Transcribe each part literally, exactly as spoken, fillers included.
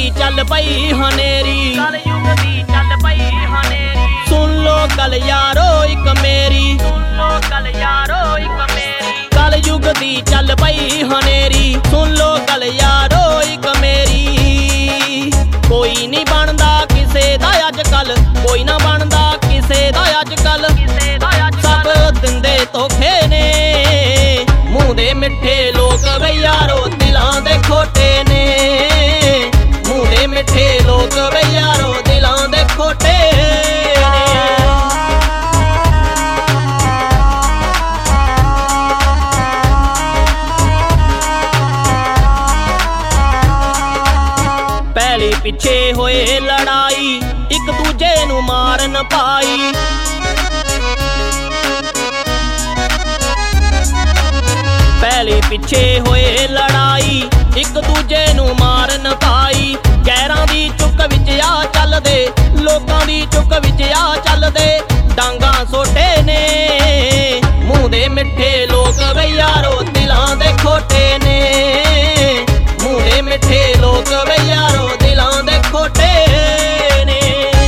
ਚੱਲ ਪਈ ਹਨੇਰੀ, ਕਲਯੁਗ ਦੀ ਚੱਲ ਪਈ ਹਨੇਰੀ। ਸੁਣ ਲੋ ਗੱਲ ਯਾਰੋ ਇੱਕ ਮੇਰੀ, ਸੁਣ ਲੋ ਗੱਲ ਯਾਰੋ ਇੱਕ ਮੇਰੀ। ਕਲਯੁਗ ਦੀ ਚੱਲ ਪਈ ਹਨੇਰੀ, ਸੁਣ ਲੋ ਗੱਲ ਯਾਰੋ ਇੱਕ ਮੇਰੀ। ਕੋਈ ਨਹੀਂ ਬਣਦਾ ਕਿਸੇ ਦਾ ਅੱਜ ਕੱਲ, ਕੋਈ ਨਾ ਬਣਦਾ ਕਿਸੇ ਦਾ ਅੱਜ ਕੱਲ, ਕਿਸੇ ਦਾ ਅੱਜ ਸਭ ਦਿੰਦੇ ਧੋਖੇ ਨੇ। ਮੂੰਹ ਦੇ ਮਿੱਠੇ ਲੋਕ ਵੇ ਯਾਰੋ ਦਿਲਾਂ ਦੇ ਖੋਟੇ ਨੇ, ਮੂੰਹ ਦੇ ਮਿੱਠੇ ਲੋਕ ਵੇ ਯਾਰੋ ਦਿਲਾਂ ਦੇ ਖੋਟੇ ਨੇ। ਪਹਿਲੀ ਪਿੱਛੇ ਹੋਏ ਲੜਾਈ, ਇੱਕ ਦੂਜੇ ਨੂੰ ਮਾਰਨ ਪਾਈ। ਪਹਿਲੇ ਪਿੱਛੇ ਹੋਏ ਲੜਾਈ, ਇੱਕ ਦੂਜੇ ਨੂੰ ਮਾਰਨ ਪਾਈ। ਗੈਰਾਂ ਦੀ ਚੁੱਕ ਵਿੱਚ ਆ ਚੱਲਦੇ, ਲੋਕਾਂ ਦੀ ਚੁੱਕ ਵਿੱਚ ਆ ਚੱਲਦੇ, ਡਾਂਗਾ ਸੋਟੇ ਨੇ। ਮੂੰਹ ਦੇ ਮਿੱਠੇ ਲੋਕ ਵੇ ਯਾਰੋ ਦਿਲਾਂ ਦੇ ਖੋਟੇ ਨੇ, ਮੂੰਹ ਦੇ ਮਿੱਠੇ ਲੋਕ ਵੇ ਯਾਰੋ ਦਿਲਾਂ ਦੇ ਖੋਟੇ ਨੇ।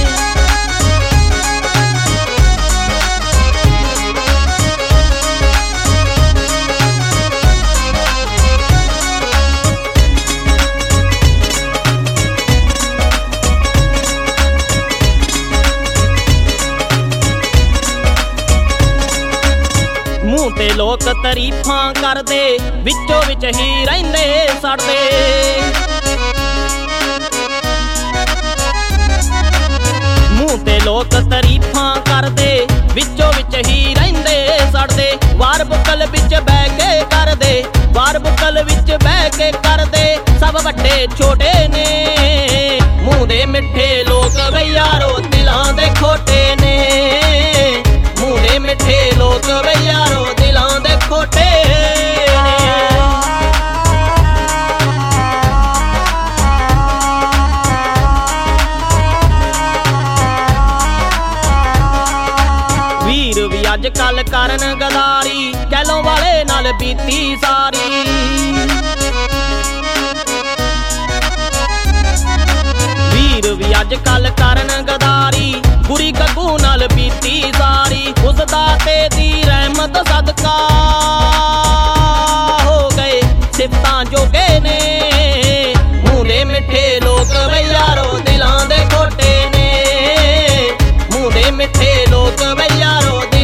ਮੂੰਹ ਤੇ ਲੋਕ ਤਾਰੀਫਾਂ ਕਰਦੇ, ਵਿੱਚੋਂ ਵਿੱਚ ਹੀ ਰਹਿੰਦੇ ਸੜਦੇ। ਮੂੰਹ ਤੇ ਲੋਕ ਤਾਰੀਫਾਂ ਕਰਦੇ, ਵਿੱਚੋਂ ਵਿੱਚ ਹੀ ਰਹਿੰਦੇ ਸੜਦੇ। ਵਾਰ ਬੁੱਕਲ ਵਿੱਚ ਬਹਿ ਕੇ ਕਰਦੇ, ਵਾਰ ਬੁੱਕਲ ਵਿੱਚ ਬਹਿ ਕੇ ਕਰਦੇ, ਸਭ ਵੱਡੇ ਛੋਟੇ ਨੇ। ਮੂੰਹ ਦੇ ਮਿੱਠੇ ਲੋਕ ਵੇ ਯਾਰੋ ਦਿਲਾਂ ਦੇ ਖੋਟੇ ਨੇ, ਮੂੰਹ ਦੇ ਮਿੱਠੇ ਲੋਕ ਵੇ ਯਾਰੋ ਦਿਲਾਂ ਦੇ ਖੋਟੇ ਨੇ। ਵੀਰ ਵੀ ਅੱਜ ਕੱਲ ਕਰਨ ਗਦਾਰੀ, ਕਹਿਲੋਂ ਵਾਲੇ ਨਾਲ ਬੀਤੀ ਸਾਰੀ। ਵੀਰ ਵੀ ਅੱਜ ਕੱਲ ਕਰਨ ਗਦਾਰੀ, ਬੁਰੀ ਗੱਗੂ ਨਾਲ ਬੀਤੀ ਸਾਰੀ। ਉਸ ਦਾਤੇ ਦੀ ਰਹਿਮਤ ਸਦਕਾ ਹੋ ਗਏ ਸਿਫਤਾਂ ਜੋਗੇ ਨੇ। ਮੂੰਹ ਦੇ ਮਿੱਠੇ ਲੋਕ ਵੇ ਯਾਰੋ ਦਿਲਾਂ ਦੇ ਖੋਟੇ ਨੇ, ਮੂੰਹ ਦੇ ਮਿੱਠੇ ਲੋਕ ਵੇ ਯਾਰੋ